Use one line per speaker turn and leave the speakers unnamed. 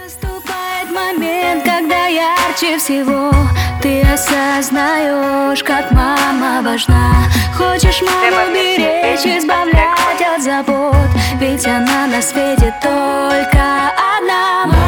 Наступает момент, когда ярче всего ты осознаешь, как мама важна. Хочешь маму беречь, избавлять от забот, ведь она на свете только одна.